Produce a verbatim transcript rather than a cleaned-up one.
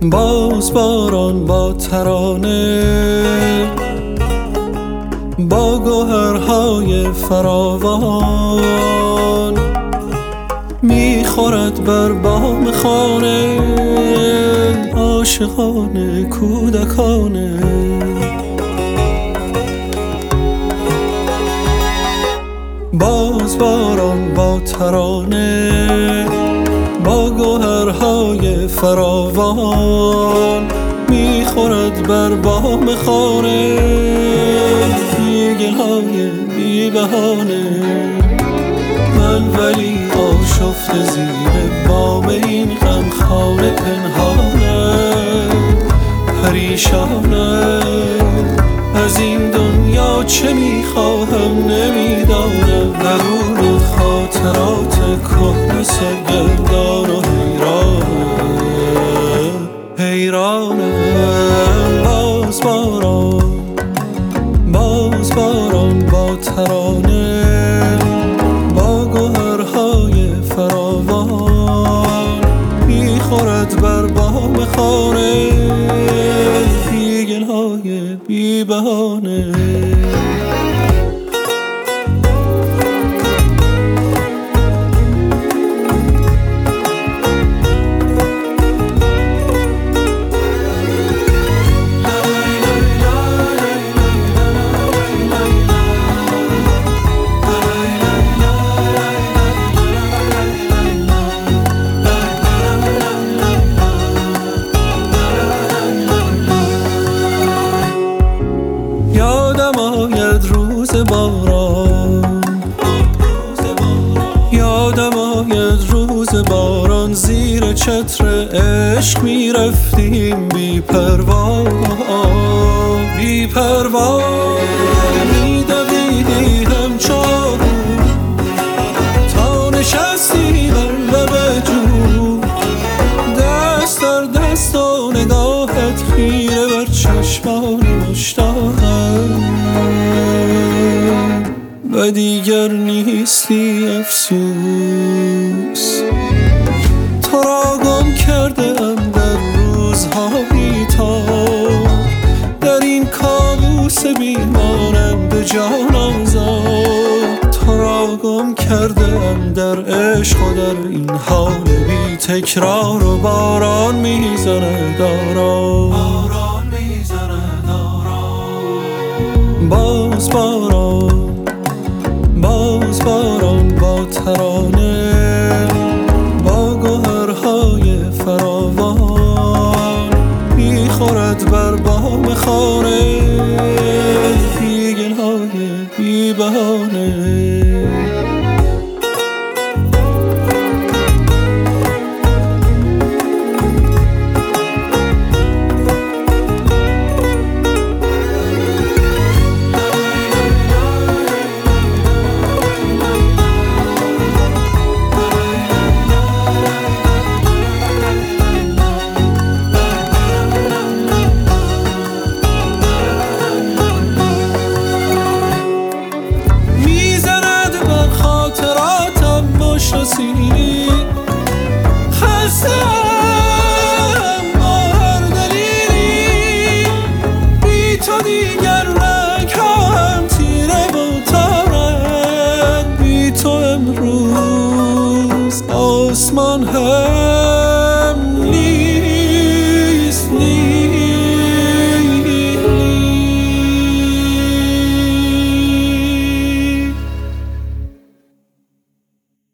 باز باران با ترانه، با گوهرهای فراوان میخورد بر بام خانه، عاشقانه کودکانه. باز باران با ترانه، با گوهرهای فراوان میخورد بر بام خانه، بی‌گلهای بی بهانه. من ولی آشفته زیر بام این غمخانه پنهانه، پریشانه از این دنیا چه میخواهم نمیدانم. درون خاطرات کهنه سرگردان و حیرانم حیرانم. باز باران باز باران با ترانه، با گوهرهای فراوان میخورد بر بام خانه، بی‌گلهای بی بهانه. یادم آید روز باران، یادم آید روز باران، زیر چتر عشق میرفتیم بی پروا بی پروا. میدویدی همچون تا نشستی بر لب جو، دست در دست و نگاهت خیره بر چشمان مشتاقم. و دیگر نیستی افسوس، تو را گم کرده ام در روزهای تار، در این کابوس بیمانند جان آزاد. تو را گم کرده ام در عشق و در این حال بی تکرار، و باران میزنه دارا باز باران باز باران با ترانه، با گوهرهای فراوان میخورد بر بام خانه، بی‌گلهای بی بهانه. خستم با هر دلیلی، بی تو دیگر رنگ هم تیره و تارند، بی تو امروز آسمان هم